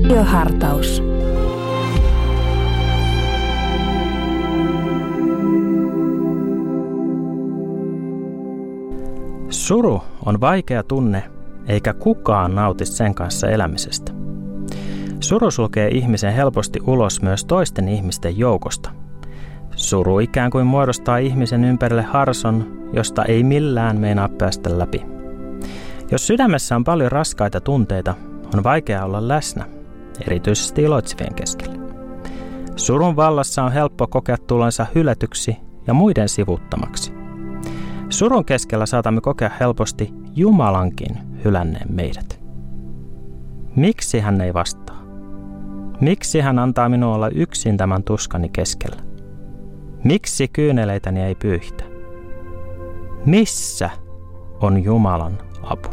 Radiohartaus. Suru on vaikea tunne, eikä kukaan nauti sen kanssa elämisestä. Suru sulkee ihmisen helposti ulos myös toisten ihmisten joukosta. Suru ikään kuin muodostaa ihmisen ympärille harson, josta ei millään meinaa päästä läpi. Jos sydämessä on paljon raskaita tunteita, on vaikea olla läsnä, erityisesti iloitsevien keskellä. Surun vallassa on helppo kokea tulonsa hylätyksi ja muiden sivuuttamaksi. Surun keskellä saatamme kokea helposti Jumalankin hylänneen meidät. Miksi hän ei vastaa? Miksi hän antaa minua olla yksin tämän tuskani keskellä? Miksi kyyneleitäni ei pyyhitä? Missä on Jumalan apu?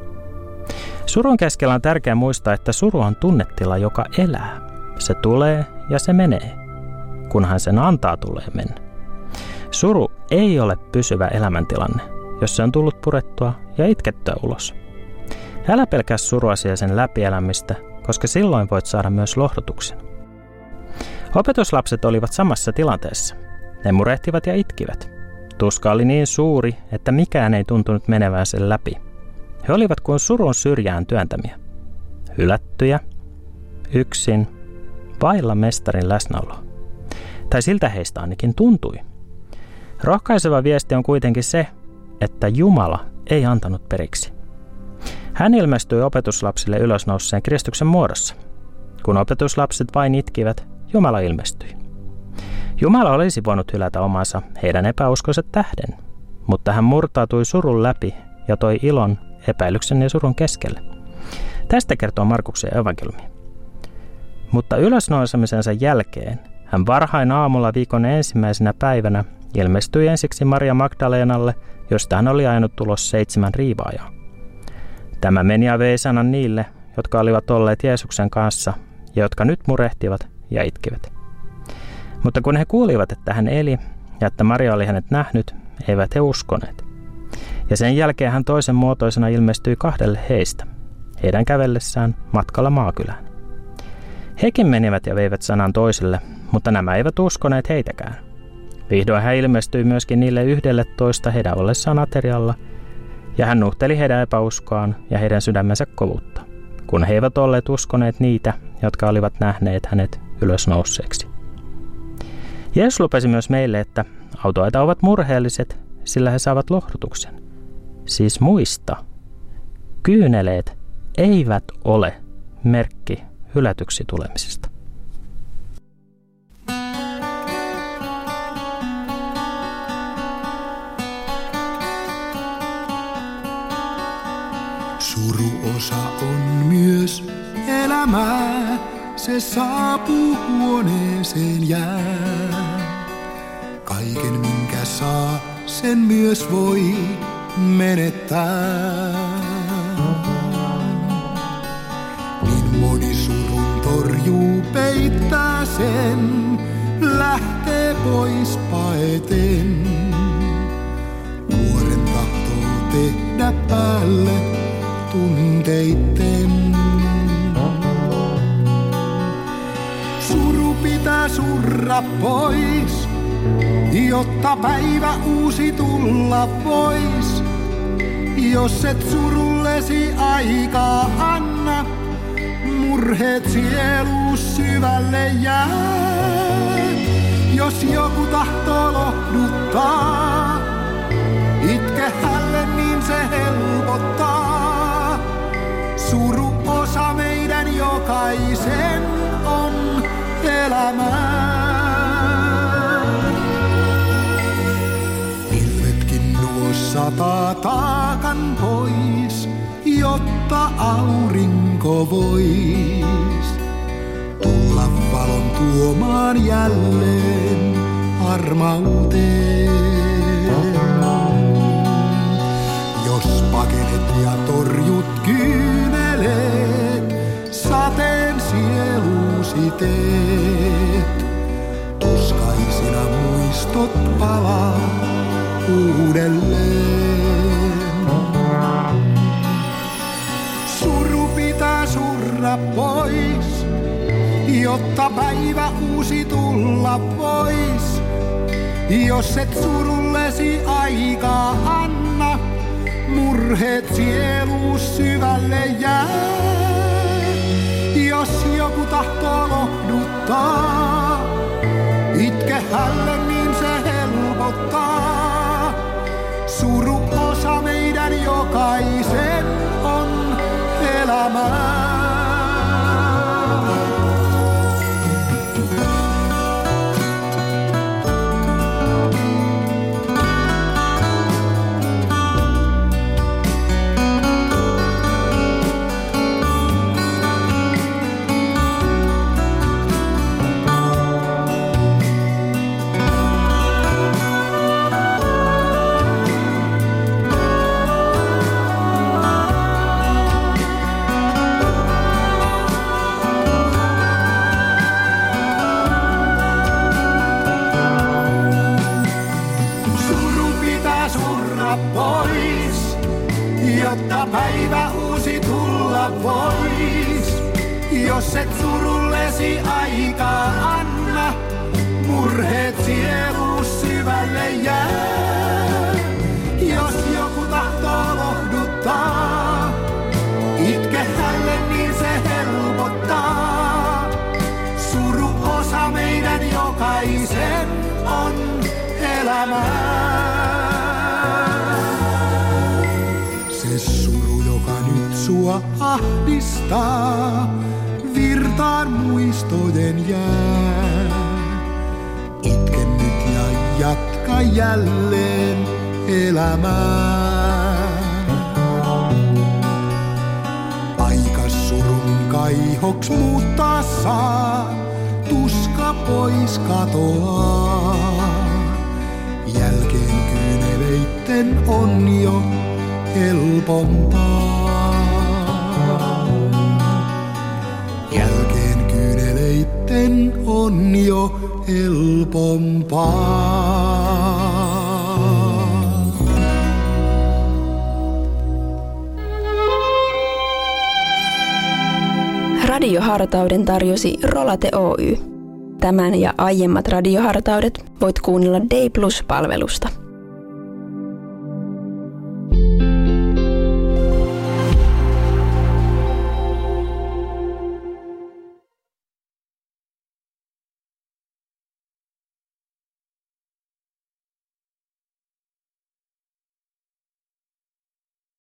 Surun keskellä on tärkeää muistaa, että suru on tunnetila, joka elää. Se tulee ja se menee, kunhan sen antaa tulee mennä. Suru ei ole pysyvä elämäntilanne, jos se on tullut purettua ja itkettyä ulos. Älä pelkää suruasi ja sen läpielämistä, koska silloin voit saada myös lohdutuksen. Opetuslapset olivat samassa tilanteessa. Ne murehtivat ja itkivät. Tuska oli niin suuri, että mikään ei tuntunut menevän sen läpi. He olivat kuin surun syrjään työntämiä. Hylättyjä, yksin, vailla mestarin läsnäoloa. Tai siltä heistä ainakin tuntui. Rohkaiseva viesti on kuitenkin se, että Jumala ei antanut periksi. Hän ilmestyi opetuslapsille ylösnouseen Kristuksen muodossa. Kun opetuslapset vain itkivät, Jumala ilmestyi. Jumala olisi voinut hylätä omansa heidän epäuskonsa tähden, mutta hän murtautui surun läpi ja toi ilon epäilyksen ja surun keskelle. Tästä kertoo Markuksen evankeliumi. Mutta ylösnousemisensa jälkeen hän varhain aamulla viikon ensimmäisenä päivänä ilmestyi ensiksi Maria Magdalenalle, josta hän oli ajanut ulos 7 riivaajaa. Tämä meni ja vei sanan niille, jotka olivat olleet Jeesuksen kanssa ja jotka nyt murehtivat ja itkivät. Mutta kun he kuulivat, että hän eli ja että Maria oli hänet nähnyt, eivät he uskoneet. Ja sen jälkeen hän toisen muotoisena ilmestyi 2 heistä, heidän kävellessään matkalla maakylään. Hekin menivät ja veivät sanan toisille, mutta nämä eivät uskoneet heitäkään. Vihdoin hän ilmestyi myöskin niille 11 heidän ollessaan aterialla, ja hän nuhteli heidän epäuskoaan ja heidän sydämensä kovuutta, kun he eivät olleet uskoneet niitä, jotka olivat nähneet hänet ylösnousseeksi. Jeesus lupasi myös meille, että autoita ovat murheelliset, sillä he saavat lohdutuksen. Siis muista, kyyneleet eivät ole merkki hylätyksi tulemisesta. Suruosa on myös elämää, se saapuu huoneeseen jää. Kaiken minkä saa, sen myös voi menettää. Niin moni surun torjuu, peittää sen, lähtee pois paeten. Kuoren tahtoo tehdä päälle tunteitten. Suru pitää surra pois, jotta päivä uusi tulla vois. Jos et surullesi aikaa anna, murheet sielus syvälle jää. Jos joku tahtoo lohduttaa, itke hälle niin se helpottaa. Suru osa meidän jokaisen on elämää. Pilvetkin nuo sataa taakan pois, jotta aurinko vois tulla valon tuomaan jälleen armauteen. Jos pakenet ja torjut kyyneleet, sateen sieluusi teet, tuskaisina muistot palaa uudelleen. Suru pitää surra pois, jotta päivä uusi tulla vois. Jos et surullesi aikaa anna, murheet sieluus syvälle jää. Jos joku tahtoo lohduttaa, itke hälle niin se helpottaa. Suru osa meidän jokaisen on elämää. Jotta päivä uusi tulla vois. Jos et surullesi aikaa anna, murheet sieluus syvälle jää. Jos joku tahtoo lohduttaa, itke hälle niin se helpottaa. Suru osa meidän jokaisen on elämää. Suru, joka nyt sua ahdistaa, virtaan muistojen jää. Itke nyt ja jatka jälleen elämää. Aika surun kaihoks muuttaa saa, tuska pois katoaa. Jälkeen kyyneleitten on jo helpompaa. Jälkeen kyyneleitten on jo helpompaa. Radiohartauden tarjosi Rolate Oy. Tämän ja aiemmat radiohartaudet voit kuunnella Day Plus-palvelusta.